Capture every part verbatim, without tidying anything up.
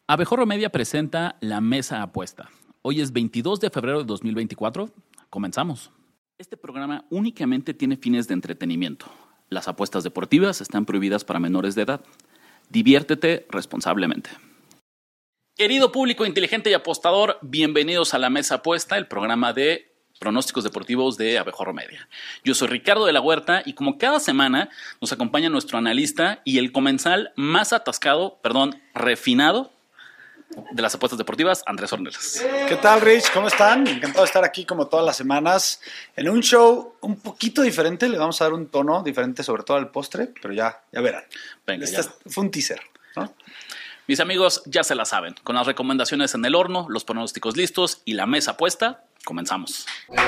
Abejorro Media presenta La Mesa Apuesta. Hoy es veintidós de febrero de dos mil veinticuatro. Comenzamos. Este programa únicamente tiene fines de entretenimiento. Las apuestas deportivas están prohibidas para menores de edad. Diviértete responsablemente. Querido público inteligente y apostador, bienvenidos a La Mesa Apuesta, el programa de pronósticos deportivos de Abejorro Media. Yo soy Ricardo de la Huerta y como cada semana nos acompaña nuestro analista y el comensal más atascado, perdón, refinado de las apuestas deportivas, Andrés Ornelas. ¿Qué tal, Rich? ¿Cómo están? Encantado de estar aquí como todas las semanas en un show un poquito diferente. Le vamos a dar un tono diferente, sobre todo al postre, pero ya, ya verán. Venga, este ya. Fue un teaser, ¿no? Mis amigos ya se la saben. Con las recomendaciones en el horno, los pronósticos listos y la mesa puesta, comenzamos.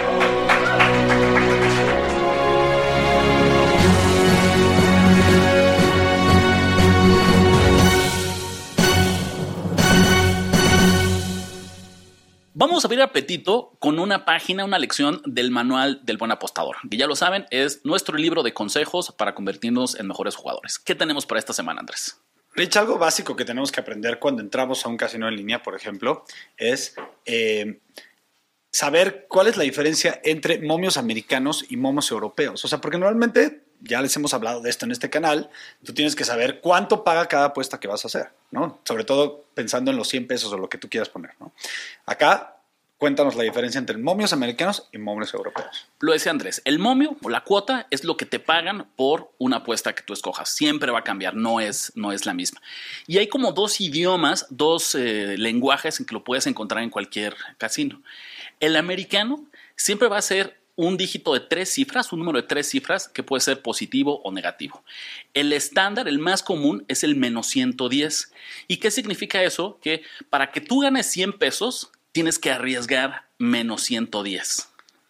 Vamos a abrir apetito con una página, una lección del Manual del Buen Apostador, que ya lo saben, es nuestro libro de consejos para convertirnos en mejores jugadores. ¿Qué tenemos para esta semana, Andrés? Rich, algo básico que tenemos que aprender cuando entramos a un casino en línea, por ejemplo, es eh, saber cuál es la diferencia entre momios americanos y momios europeos. O sea, porque normalmente, ya les hemos hablado de esto en este canal, tú tienes que saber cuánto paga cada apuesta que vas a hacer, ¿no? Sobre todo pensando en los cien pesos o lo que tú quieras poner, ¿no? Acá, cuéntanos la diferencia entre momios americanos y momios europeos. Lo decía Andrés, el momio o la cuota es lo que te pagan por una apuesta que tú escojas. Siempre va a cambiar, no es, no es la misma. Y hay como dos idiomas, dos eh, lenguajes en que lo puedes encontrar en cualquier casino. El americano siempre va a ser un dígito de tres cifras, un número de tres cifras que puede ser positivo o negativo. El estándar, el más común, es el menos ciento diez. ¿Y qué significa eso? Que para que tú ganes cien pesos, tienes que arriesgar menos ciento diez.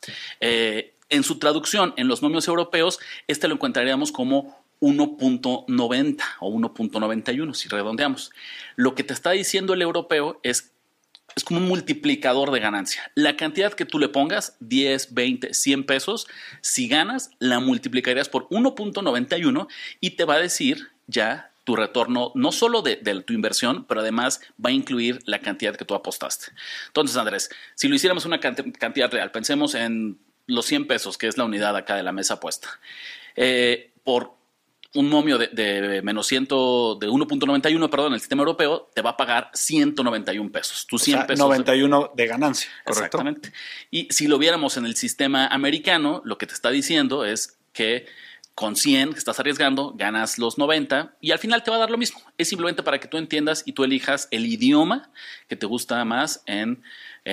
Eh, en su traducción, en los momios europeos, este lo encontraríamos como uno punto noventa o uno punto noventa y uno, si redondeamos. Lo que te está diciendo el europeo es Es como un multiplicador de ganancia. La cantidad que tú le pongas, diez, veinte, cien pesos, si ganas, la multiplicarías por uno punto noventa y uno y te va a decir ya tu retorno, no solo de, de tu inversión, pero además va a incluir la cantidad que tú apostaste. Entonces, Andrés, si lo hiciéramos una cantidad real, pensemos en los cien pesos, que es la unidad acá de la mesa apuesta. Eh, por un momio de, de menos cien, de uno punto noventa y uno, perdón, en el sistema europeo, te va a pagar ciento noventa y uno pesos. Tus cien o sea, pesos. noventa y uno de ganancia, ¿correcto? Exactamente. Y si lo viéramos en el sistema americano, lo que te está diciendo es que con cien que estás arriesgando, ganas los noventa y al final te va a dar lo mismo. Es simplemente para que tú entiendas y tú elijas el idioma que te gusta más en,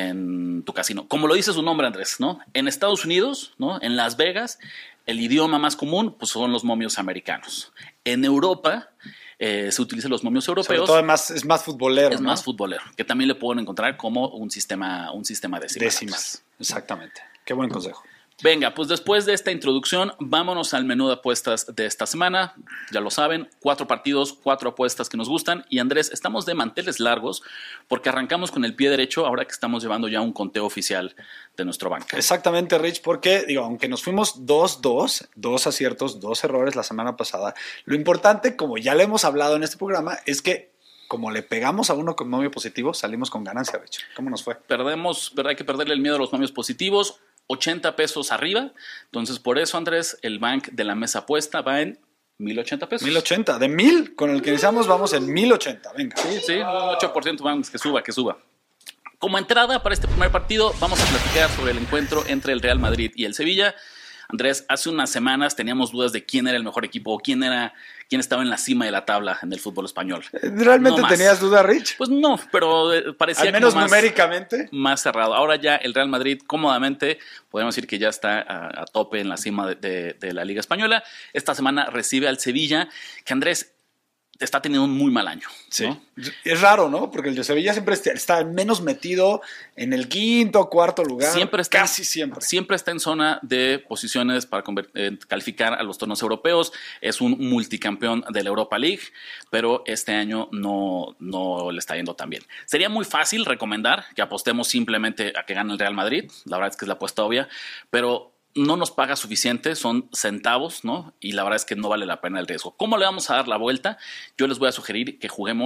en tu casino. Como lo dice su nombre, Andrés, ¿no? En Estados Unidos, ¿no? En Las Vegas, el idioma más común pues, son los momios americanos. En Europa eh, se utilizan los momios europeos. Sobre todo además es más futbolero, Es ¿no? más futbolero, que también le pueden encontrar como un sistema, un sistema decimal. Décimas, exactamente. Qué buen consejo. Venga, pues después de esta introducción, vámonos al menú de apuestas de esta semana. Ya lo saben, cuatro partidos, cuatro apuestas que nos gustan. Y Andrés, estamos de manteles largos porque arrancamos con el pie derecho ahora que estamos llevando ya un conteo oficial de nuestro banco. Exactamente, Rich, porque digo, aunque nos fuimos dos dos, dos aciertos, dos errores la semana pasada, lo importante, como ya le hemos hablado en este programa, es que como le pegamos a uno con momio positivo, salimos con ganancia, Rich. ¿Cómo nos fue? Perdemos, ¿verdad? Hay que perderle el miedo a los momios positivos. ochenta pesos arriba. Entonces, por eso, Andrés, el bank de la mesa apuesta va en mil ochenta pesos. mil ochenta. De mil, con el que iniciamos, vamos en mil ochenta. Venga. Sí, sí, un ocho por ciento vamos, que suba, que suba. Como entrada para este primer partido, vamos a platicar sobre el encuentro entre el Real Madrid y el Sevilla. Andrés, hace unas semanas teníamos dudas de quién era el mejor equipo, quién era, quién estaba en la cima de la tabla en el fútbol español. ¿Realmente no tenías duda, Rich? Pues no, pero parecía al menos como más, numéricamente más cerrado. Ahora ya el Real Madrid cómodamente, podemos decir que ya está a, a tope en la cima de, de, de la Liga Española. Esta semana recibe al Sevilla, que Andrés está teniendo un muy mal año. Sí. ¿no? Es raro, ¿no? Porque el de Sevilla siempre está menos metido en el quinto o cuarto lugar. Siempre está, casi siempre. Siempre está en zona de posiciones para eh, calificar a los torneos europeos. Es un multicampeón de la Europa League, pero este año no, no le está yendo tan bien. Sería muy fácil recomendar que apostemos simplemente a que gane el Real Madrid. La verdad es que es la apuesta obvia, pero no nos paga suficiente, son centavos, ¿no? Y la verdad es que no vale la pena el riesgo. ¿Cómo le vamos a dar la vuelta? Yo les voy a sugerir que juguemos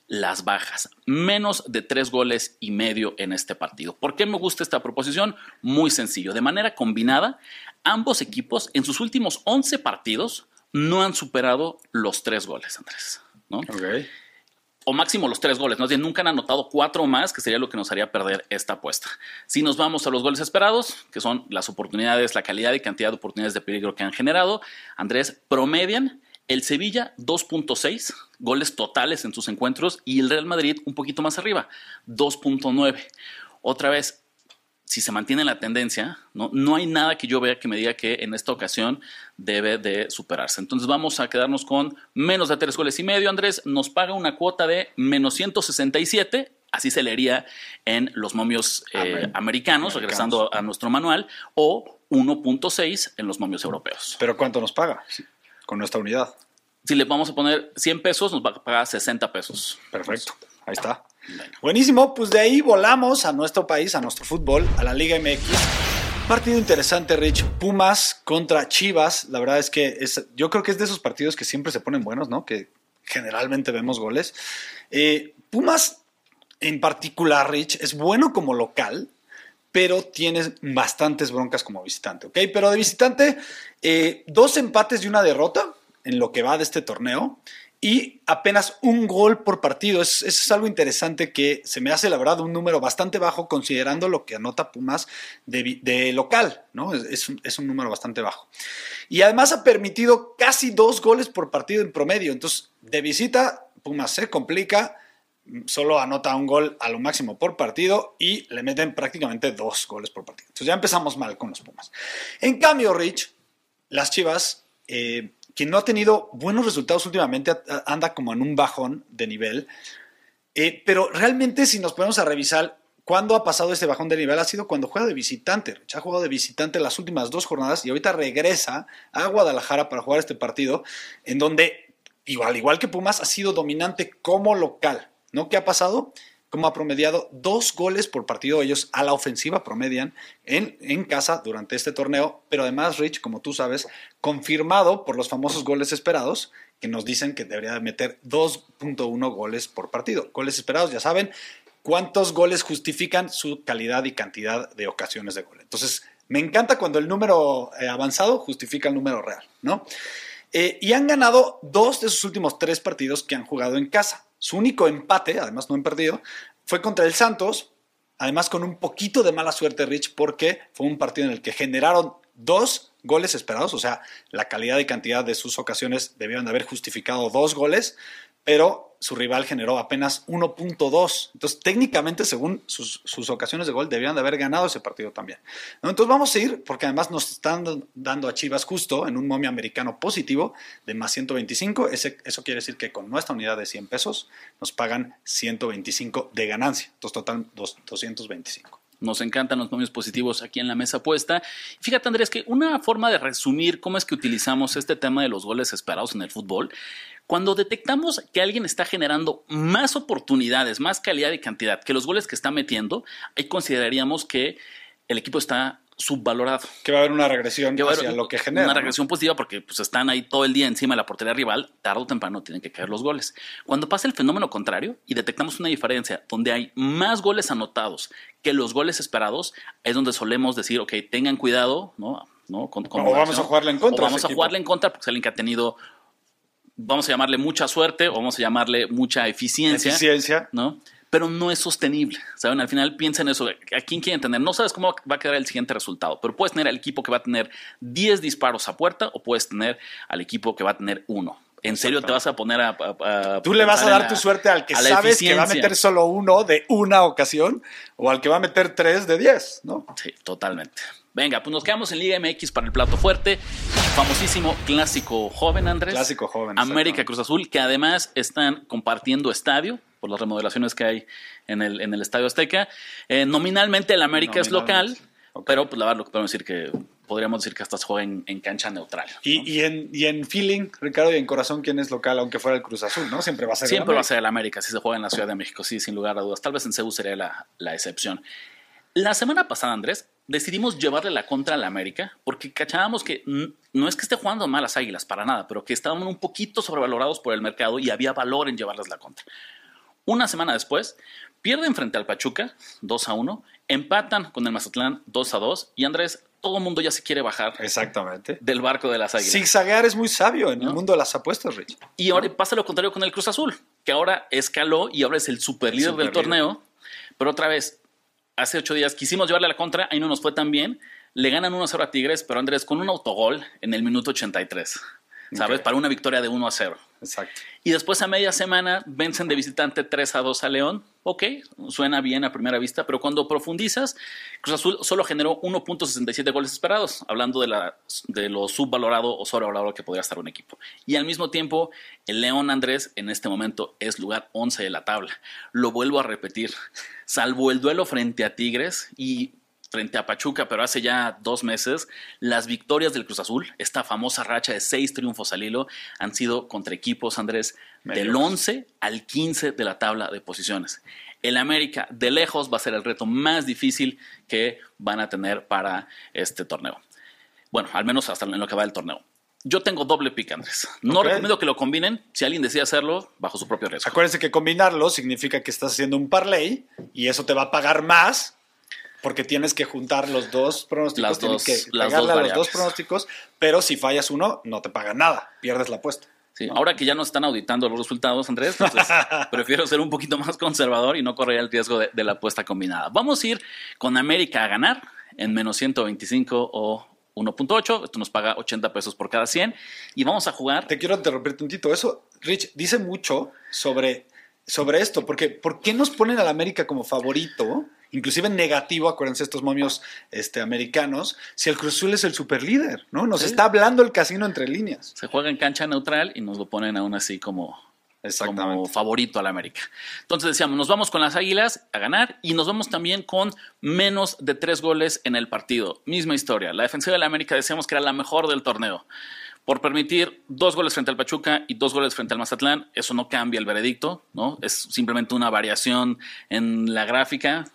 las bajas. Menos de tres goles y medio en este partido. ¿Por qué me gusta esta proposición? Muy sencillo. De manera combinada, ambos equipos en sus últimos once partidos no han superado los tres goles, Andrés, ¿no? Ok. O máximo los tres goles, ¿no? Es decir, nunca han anotado cuatro más, que sería lo que nos haría perder esta apuesta. Si nos vamos a los goles esperados, que son las oportunidades, la calidad y cantidad de oportunidades de peligro que han generado, Andrés, promedian el Sevilla dos punto seis goles totales en sus encuentros y el Real Madrid un poquito más arriba, dos punto nueve. Otra vez, si se mantiene la tendencia, ¿no? No hay nada que yo vea que me diga que en esta ocasión debe de superarse. Entonces vamos a quedarnos con menos de tres goles y medio. Andrés nos paga una cuota de menos ciento sesenta y siete, así se leería en los momios eh, americanos, americanos, regresando a nuestro manual, o uno punto seis en los momios europeos. ¿Pero cuánto nos paga con nuestra unidad? Si le vamos a poner cien pesos, nos va a pagar sesenta pesos. Perfecto, ahí está. Bueno. Buenísimo, pues de ahí volamos a nuestro país, a nuestro fútbol, a la Liga M X. Partido interesante, Rich. Pumas contra Chivas. La verdad es que es, yo creo que es de esos partidos que siempre se ponen buenos, ¿no? Que generalmente vemos goles. Eh, Pumas, en particular, Rich, es bueno como local, pero tiene bastantes broncas como visitante, ¿ok? Pero de visitante, eh, dos empates y una derrota en lo que va de este torneo. Y apenas un gol por partido. Es, es algo interesante que se me hace, la verdad, un número bastante bajo considerando lo que anota Pumas de, de local, ¿no? Es, es, un, es un número bastante bajo. Y además ha permitido casi dos goles por partido en promedio. Entonces, de visita, Pumas se complica, solo anota un gol a lo máximo por partido y le meten prácticamente dos goles por partido. Entonces ya empezamos mal con los Pumas. En cambio, Rich, las Chivas... Eh, quien no ha tenido buenos resultados últimamente, anda como en un bajón de nivel. Eh, pero realmente, si nos ponemos a revisar cuándo ha pasado este bajón de nivel, ha sido cuando juega de visitante. Ha jugado de visitante las últimas dos jornadas y ahorita regresa a Guadalajara para jugar este partido, en donde, igual, igual que Pumas, ha sido dominante como local, ¿no? ¿Qué ha pasado? Como ha promediado dos goles por partido, ellos a la ofensiva promedian en, en casa durante este torneo, pero además, Rich, como tú sabes, confirmado por los famosos goles esperados, que nos dicen que debería de meter dos punto uno goles por partido. Goles esperados, ya saben, cuántos goles justifican su calidad y cantidad de ocasiones de gol. Entonces, me encanta cuando el número eh, avanzado justifica el número real, ¿no? Eh, y han ganado dos de sus últimos tres partidos que han jugado en casa. Su único empate, además no han perdido, fue contra el Santos, además con un poquito de mala suerte, Rich, porque fue un partido en el que generaron dos goles esperados, o sea, la calidad y cantidad de sus ocasiones debieron de haber justificado dos goles, pero su rival generó apenas uno punto dos. Entonces, técnicamente, según sus, sus ocasiones de gol, debían de haber ganado ese partido también, ¿no? Entonces, vamos a ir, porque además nos están dando a Chivas justo en un momio americano positivo de más ciento veinticinco. Ese, eso quiere decir que con nuestra unidad de cien pesos nos pagan ciento veinticinco de ganancia. Entonces, total, doscientos veinticinco. Nos encantan los momios positivos aquí en la mesa puesta. Fíjate, Andrés, que una forma de resumir cómo es que utilizamos este tema de los goles esperados en el fútbol, cuando detectamos que alguien está generando más oportunidades, más calidad y cantidad que los goles que está metiendo, ahí consideraríamos que el equipo está subvalorado. Que va a haber una regresión hacia lo que genera. Una regresión, ¿no?, positiva, porque pues, están ahí todo el día encima de la portería rival, tarde o temprano tienen que caer los goles. Cuando pasa el fenómeno contrario y detectamos una diferencia donde hay más goles anotados que los goles esperados, es donde solemos decir, ok, tengan cuidado, ¿no? ¿no? Con, con o vamos a jugarle en contra. O vamos a jugarle en contra porque es alguien que ha tenido, vamos a llamarle mucha suerte o vamos a llamarle mucha eficiencia. Eficiencia. ¿No? Pero no es sostenible, ¿saben? Al final piensa en eso. ¿A quién quieren tener? No sabes cómo va a quedar el siguiente resultado, pero puedes tener al equipo que va a tener diez disparos a puerta o puedes tener al equipo que va a tener uno. ¿En serio te vas a poner a, a, a Tú le vas a dar la, tu suerte al que sabes que va a meter solo uno de una ocasión o al que va a meter tres de diez, ¿no? Sí, totalmente. Venga, pues nos quedamos en Liga M X para el plato fuerte. Famosísimo clásico joven, Andrés. Clásico joven. América Cruz Azul, que además están compartiendo estadio por las remodelaciones que hay en el, en el Estadio Azteca. Eh, nominalmente el América es local, okay, pero pues la verdad lo que podemos decir que podríamos decir que hasta se juega en, en cancha neutral, ¿no? Y, y, en, y en feeling, Ricardo, y en corazón, ¿quién es local? Aunque fuera el Cruz Azul, ¿no? Siempre va a ser Siempre el va a ser el América, si se juega en la Ciudad de México, sí, sin lugar a dudas. Tal vez en C E U sería la, la excepción. La semana pasada, Andrés, decidimos llevarle la contra a la América porque cachábamos que no es que esté jugando mal las Águilas, para nada, pero que estaban un poquito sobrevalorados por el mercado y había valor en llevarles la contra. Una semana después, pierden frente al Pachuca dos a uno, empatan con el Mazatlán dos a dos y Andrés, todo el mundo ya se quiere bajar Exactamente. del barco de las Águilas. Zigzaguear es muy sabio en ¿No? el mundo de las apuestas, Rich. Y ahora pasa lo contrario con el Cruz Azul, que ahora escaló y ahora es el superlíder Super del torneo. Pero otra vez, hace ocho días quisimos llevarle a la contra, ahí no nos fue tan bien. Le ganan uno a cero a Tigres, pero Andrés, con un autogol en el minuto ochenta y tres, ¿sabes? Okay. Para una victoria de uno a cero. Exacto. Y después a media semana vencen de visitante tres a dos a León. Ok, suena bien a primera vista, pero cuando profundizas, Cruz Azul solo generó uno punto sesenta y siete goles esperados, hablando de, la, de lo subvalorado o sobrevalorado que podría estar un equipo. Y al mismo tiempo, el León, Andrés, en este momento es lugar once de la tabla. Lo vuelvo a repetir, salvo el duelo frente a Tigres y frente a Pachuca, pero hace ya dos meses, las victorias del Cruz Azul, esta famosa racha de seis triunfos al hilo, han sido contra equipos, Andrés, Medios. del once al quince de la tabla de posiciones. El América, de lejos, va a ser el reto más difícil que van a tener para este torneo. Bueno, al menos hasta en lo que va del torneo. Yo tengo doble pick, Andrés. No Okay. recomiendo que lo combinen. Si alguien decide hacerlo, bajo su propio riesgo. Acuérdense que combinarlo significa que estás haciendo un parlay y eso te va a pagar más porque tienes que juntar los dos pronósticos, Las tienes dos- que las pagarle dos a los variables. dos pronósticos, pero si fallas uno, no te pagan nada, pierdes la apuesta. Sí, ahora que ya nos están auditando los resultados, Andrés, entonces prefiero ser un poquito más conservador y no correr el riesgo de, de la apuesta combinada. Vamos a ir con América a ganar en menos ciento veinticinco o uno punto ocho. Esto nos paga ochenta pesos por cada cien. Y vamos a jugar. Te quiero interrumpir tantito. Eso, Rich, dice mucho sobre, sobre esto, porque ¿por qué nos ponen al América como favorito? Inclusive negativo, acuérdense estos momios este, americanos, si el Cruz Azul es el superlíder, ¿no? Nos Sí. está hablando el casino entre líneas. Se juega en cancha neutral y nos lo ponen aún así como, como favorito al América. Entonces decíamos, nos vamos con las Águilas a ganar y nos vamos también con menos de tres goles en el partido. Misma historia. La defensiva de la América decíamos que era la mejor del torneo. Por permitir dos goles frente al Pachuca y dos goles frente al Mazatlán, eso no cambia el veredicto, ¿no? Es simplemente una variación en la gráfica.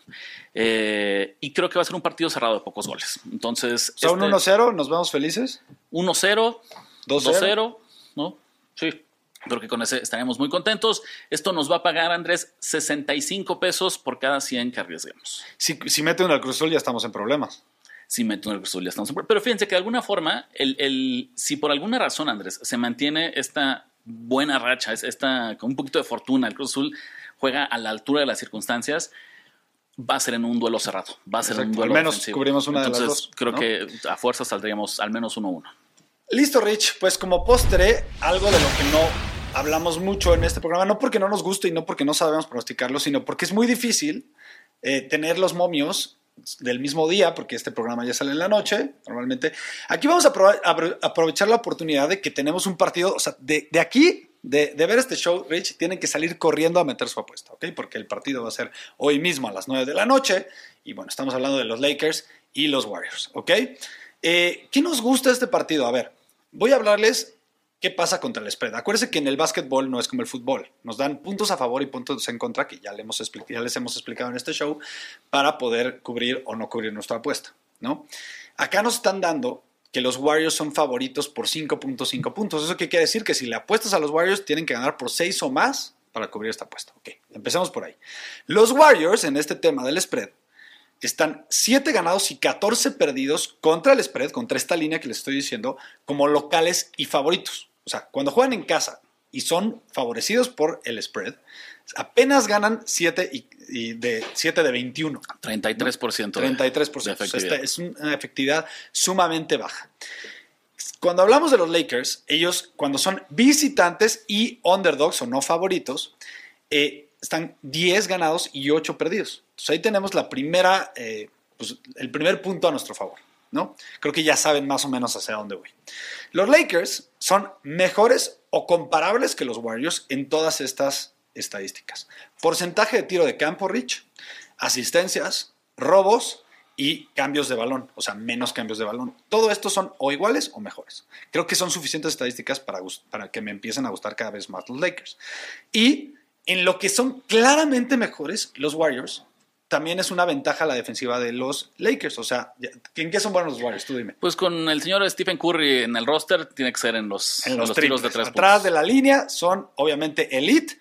Eh, y creo que va a ser un partido cerrado de pocos goles. Entonces, O sea, un este, uno cero, ¿nos vemos felices? uno cero, dos dos cero. cero, ¿no? Sí. Creo que con ese estaremos muy contentos. Esto nos va a pagar, Andrés, sesenta y cinco pesos por cada cien que arriesguemos. Si, si meten al Cruz Azul ya estamos en problemas. Si meto en el Cruz Azul, ya estamos en... Pero fíjense que de alguna forma, el, el, si por alguna razón, Andrés, se mantiene esta buena racha, esta, con un poquito de fortuna, el Cruz Azul juega a la altura de las circunstancias, va a ser en un duelo cerrado. Va a ser en un Exacto. duelo Al menos ofensivo. cubrimos una Entonces, de las dos, creo ¿no? que a fuerza saldríamos al menos uno uno. Listo, Rich. Pues como postre, algo de lo que no hablamos mucho en este programa, no porque no nos guste y no porque no sabemos pronosticarlo, sino porque es muy difícil eh, tener los momios del mismo día, porque este programa ya sale en la noche, normalmente. Aquí vamos a, aprove- a apro- aprovechar la oportunidad de que tenemos un partido, o sea, de, de aquí, de, de ver este show, Rich, tienen que salir corriendo a meter su apuesta, ¿ok? Porque el partido va a ser hoy mismo a las nueve de la noche, y bueno, estamos hablando de los Lakers y los Warriors, ¿ok? Eh, ¿Qué nos gusta de este partido? A ver, voy a hablarles qué pasa contra el spread. Acuérdense que en el básquetbol no es como el fútbol. Nos dan puntos a favor y puntos en contra, que ya, le hemos expli- ya les hemos explicado en este show, para poder cubrir o no cubrir nuestra apuesta, ¿no? Acá nos están dando que los Warriors son favoritos por cinco punto cinco puntos. ¿Eso qué quiere decir? Que si le apuestas a los Warriors, tienen que ganar por seis o más para cubrir esta apuesta. Ok, empecemos por ahí. Los Warriors, en este tema del spread, están siete ganados y catorce perdidos contra el spread, contra esta línea que les estoy diciendo, como locales y favoritos. O sea, cuando juegan en casa y son favorecidos por el spread, apenas ganan siete y, y de, siete de veintiuno. treinta y tres por ciento. treinta y tres por ciento. de O sea, efectividad. esta es una efectividad sumamente baja. Cuando hablamos de los Lakers, ellos cuando son visitantes y underdogs o no favoritos, eh, están diez ganados y ocho perdidos. Entonces ahí tenemos la primera, eh, pues, el primer punto a nuestro favor, ¿no? Creo que ya saben más o menos hacia dónde voy. Los Lakers son mejores o comparables que los Warriors en todas estas estadísticas. Porcentaje de tiro de campo, Rich, asistencias, robos y cambios de balón, o sea, menos cambios de balón. Todo esto son o iguales o mejores. Creo que son suficientes estadísticas para, para que me empiecen a gustar cada vez más los Lakers. Y en lo que son claramente mejores, los Warriors, también es una ventaja la defensiva de los Lakers. O sea, ¿en qué son buenos los Warriors? Tú dime. Pues con el señor Stephen Curry en el roster, tiene que ser en los, En en los, los tiros de tres Atrás puntos. de la línea son obviamente elite,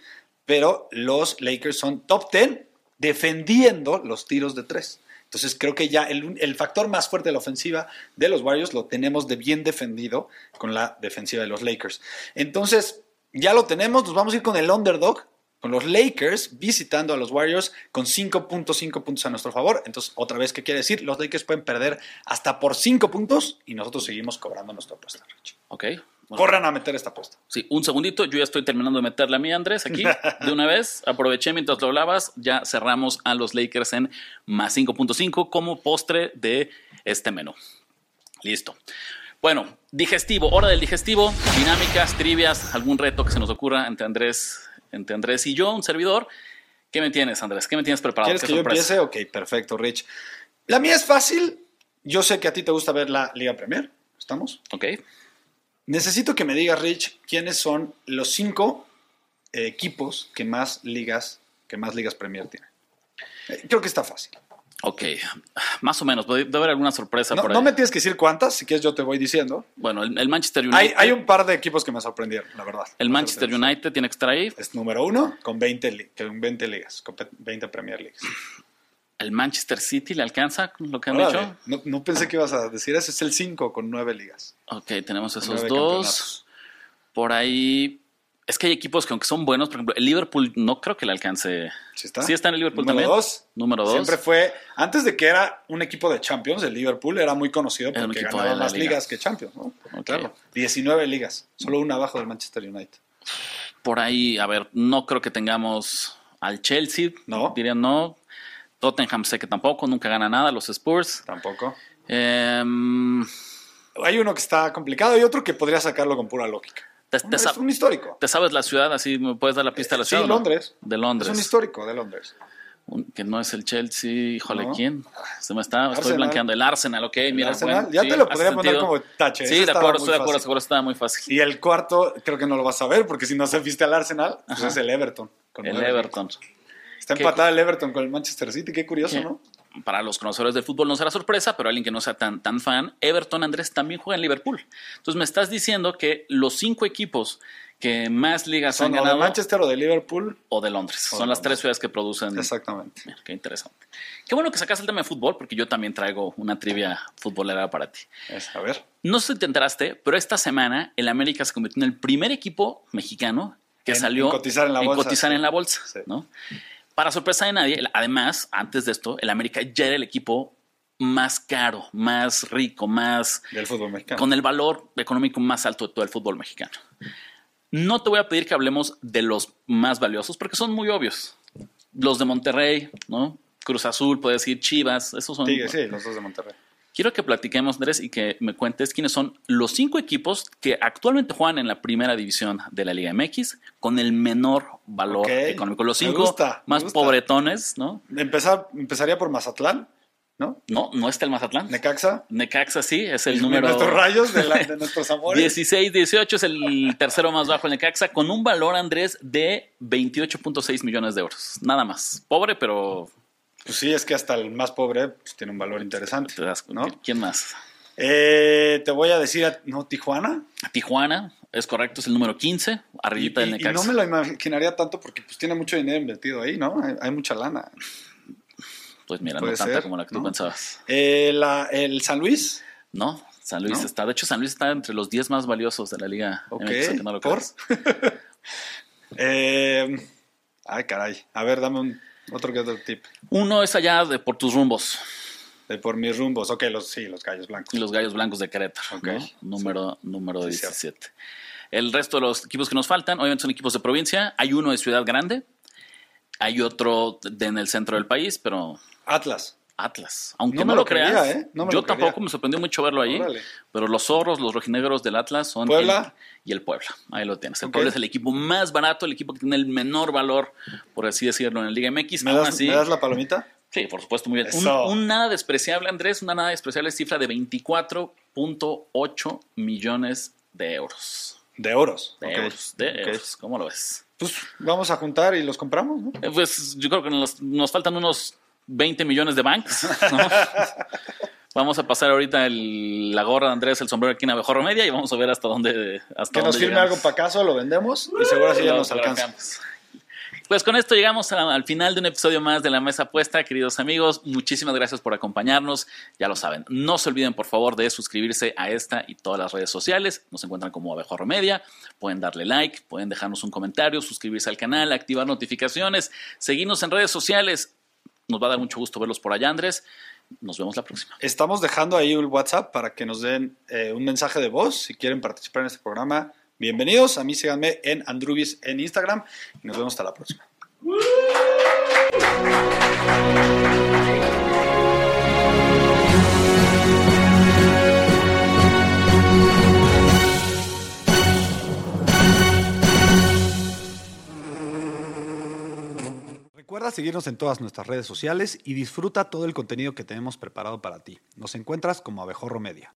pero los Lakers son top diez defendiendo los tiros de tres. Entonces creo que ya el, el factor más fuerte de la ofensiva de los Warriors lo tenemos de bien defendido con la defensiva de los Lakers. Entonces ya lo tenemos, nos vamos a ir con el underdog, con los Lakers visitando a los Warriors con cinco punto cinco puntos a nuestro favor. Entonces, otra vez, ¿qué quiere decir? Los Lakers pueden perder hasta por cinco puntos y nosotros seguimos cobrando nuestra apuesta, Rich. Ok. Bueno. Corran a meter esta apuesta. Sí, un segundito, yo ya estoy terminando de meter la mía, Andrés, aquí, de una vez. Aproveché mientras lo hablabas, ya cerramos a los Lakers en más cinco punto cinco como postre de este menú. Listo. Bueno, digestivo, hora del digestivo, dinámicas, trivias, algún reto que se nos ocurra entre Andrés, entre Andrés y yo, un servidor. ¿Qué me tienes, Andrés? ¿Qué me tienes preparado? ¿Quieres ¿Qué que sorpresa? yo empiece? Ok, perfecto, Rich. La mía es fácil. Yo sé que a ti te gusta ver la Liga Premier. ¿Estamos? Ok. Necesito que me digas, Rich, quiénes son los cinco eh, equipos que más ligas, que más ligas Premier tienen. Eh, creo que está fácil. Ok, más o menos. Debe haber alguna sorpresa No, por ahí. no me tienes que decir cuántas, si quieres yo te voy diciendo. Bueno, el, el Manchester United. Hay, hay un par de equipos que me sorprendieron, la verdad. El Manchester United tiene que estar ahí. Es número uno con veinte, li- con veinte ligas, con veinte Premier Leagues. El Manchester City le alcanza lo que han Órale, dicho. no, no pensé que ibas a decir eso. Es el cinco con nueve ligas. Ok, tenemos esos Nueve dos. campeonatos. Por ahí. Es que hay equipos que, aunque son buenos, por ejemplo, el Liverpool no creo que le alcance. ¿Sí está? Sí está en el Liverpool Número también. dos. Número dos. Siempre fue, antes de que era un equipo de Champions, el Liverpool era muy conocido Era un porque equipo ganaba de la más liga. ligas que Champions, ¿no? Ok. Claro. diecinueve ligas, solo una abajo del Manchester United. Por ahí, a ver, no creo que tengamos al Chelsea. No. Dirían no. Tottenham sé que tampoco, nunca gana nada. Los Spurs. Tampoco. Em, Hay uno que está complicado y otro que podría sacarlo con pura lógica. te, te es sab- un histórico. ¿te sabes la ciudad? Así me puedes dar la pista de la Sí, ciudad. ¿o no? Londres. De Londres. Es un histórico de Londres. Un- que no es el Chelsea, híjole, No. ¿quién? Se me está, estoy Arsenal. blanqueando. El Arsenal, ok, mira. Arsenal, bueno, ya sí, te lo hace podría poner sentido. como tache. Sí, Ese de estaba acuerdo, muy estoy de acuerdo, fácil. seguro estaba muy fácil. Y el cuarto, creo que no lo vas a ver, porque si no se viste al Arsenal, pues Ajá. es el Everton. con El nueve Everton. ligas. Está ¿Qué- empatado el Everton con el Manchester City, qué curioso, ¿Qué? ¿no? Para los conocedores del fútbol no será sorpresa, pero alguien que no sea tan, tan fan, Everton, Andrés, también juega en Liverpool. Entonces me estás diciendo que los cinco equipos que más ligas Son han o de ganado Manchester o de Liverpool. o de Londres. O Son de las Londres. tres ciudades que producen. Exactamente. Mira, qué interesante. Qué bueno que sacaste el tema de fútbol, porque yo también traigo una trivia futbolera para ti. Es, a ver. No sé si te enteraste, pero esta semana el América se convirtió en el primer equipo mexicano que En- salió en cotizar en la bolsa, cotizar sí. en la bolsa, Sí. ¿no? Para sorpresa de nadie, el- además, antes de esto, el América ya era el equipo más caro, más rico, más Del fútbol mexicano. con el valor económico más alto de todo el fútbol mexicano. No te voy a pedir que hablemos de los más valiosos porque son muy obvios. Los de Monterrey, ¿no? Cruz Azul, puedes decir Chivas, esos son. Sí, sí, los dos de Monterrey. Quiero que platiquemos, Andrés, y que me cuentes quiénes son los cinco equipos que actualmente juegan en la primera división de la Liga M X con el menor valor Ok, económico. Los me cinco gusta, me más gusta. pobretones, ¿no? Empezar, empezaría por Mazatlán, ¿no? No, no está el Mazatlán. Necaxa. Necaxa sí, es el De número nuestros rayos, de, la- de nuestros amores. dieciséis dieciocho, es el tercero más bajo el Necaxa, con un valor, Andrés, de veintiocho punto seis millones de euros. Nada más. Pobre, pero Pues sí, es que hasta el más pobre pues, tiene un valor interesante. te das ¿no? ¿Quién más? Eh, te voy a decir, a- ¿no? Tijuana. Tijuana, es correcto, es el número quince, arribita del Y, y Necaxa. no me lo imaginaría tanto porque pues tiene mucho dinero invertido ahí, ¿no? Hay, hay mucha lana. Pues mira, no Puede tanta ser, como la que tú ¿no? pensabas. Eh, la- el San Luis. No, San Luis ¿No? está. De hecho, San Luis está entre los diez más valiosos de la Liga Ok, M X, que no lo ¿por? creas. Eh, ay, caray. A ver, dame un, otro que otro tip. Uno es allá de por tus rumbos, De por mis rumbos. Ok, los, sí, los gallos blancos. y los Gallos Blancos de Querétaro, Ok. ¿no? Número, número Sí, diecisiete. El resto de los equipos que nos faltan, obviamente son equipos de provincia. Hay uno de Ciudad Grande, hay otro de en el centro del país, pero Atlas. Atlas. Aunque No no, me lo lo creía, creas, ¿eh? No me yo lo creía. tampoco me sorprendió mucho verlo ahí. Órale. Pero los zorros, los rojinegros del Atlas son ¿Puebla? el- y el Puebla. Ahí lo tienes. El Ok. Puebla es el equipo más barato, el equipo que tiene el menor valor, por así decirlo, en la Liga M X. ¿Me Aún das, así, ¿Me das la palomita? sí, por supuesto, muy bien. Un, Eso. un nada despreciable, Andrés, una nada despreciable cifra de veinticuatro punto ocho millones de euros. De oros. De Ok. euros, de Ok. euros. ¿Cómo lo ves? Pues vamos a juntar y los compramos, ¿no? Eh, Pues yo creo que nos, nos faltan unos veinte millones de banks, ¿no? Vamos a pasar ahorita el- la gorra de Andrés, el sombrero aquí en Abejorro Media y vamos a ver hasta dónde hasta Que nos dónde firme llegamos. algo para caso, lo vendemos y seguro así ya Lo nos alcanza. fotografiamos. Pues con esto llegamos a, al final de un episodio más de La Mesa Puesta, queridos amigos. Muchísimas gracias por acompañarnos. Ya lo saben, no se olviden por favor de suscribirse a esta y todas las redes sociales. Nos encuentran como Abejorro Media. Pueden darle like, pueden dejarnos un comentario, suscribirse al canal, activar notificaciones, seguirnos en redes sociales. Nos va a dar mucho gusto verlos por allá, Andrés. Nos vemos la próxima. Estamos dejando ahí el WhatsApp para que nos den eh, un mensaje de voz si quieren participar en este programa. Bienvenidos, a mí síganme en Andrubis en Instagram y nos vemos hasta la próxima. Recuerda seguirnos en todas nuestras redes sociales y disfruta todo el contenido que tenemos preparado para ti. Nos encuentras como Abejorro Media.